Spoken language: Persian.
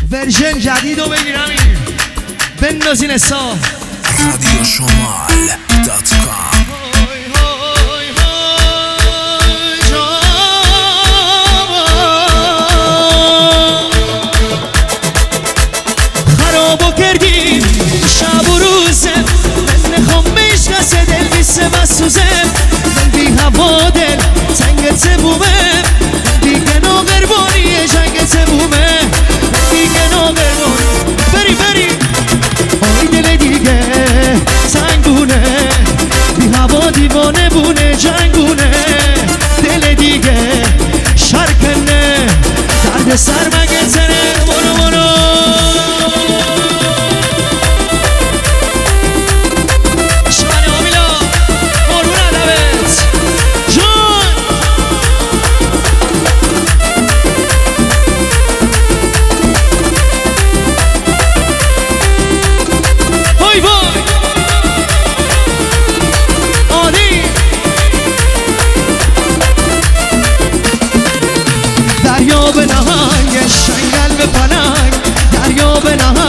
ورژن جدید رو بگیرم این بندازین حساب رادیو شمال .com خرابو کردیم شب و روزم من نخوام بشکسه دل بیسه و سوزم دل بی هوا دل تنگ تبومه بی گنا غربانی جنگ تبومه بی گنا غربانی بری آی دل دیگه تنگونه بی هوا دیوانه بونه جنگونه دل دیگه شرکنه درد سر مگه تنه برو دریا به نهنگ شنگل به پلنگ دریا به نهنگ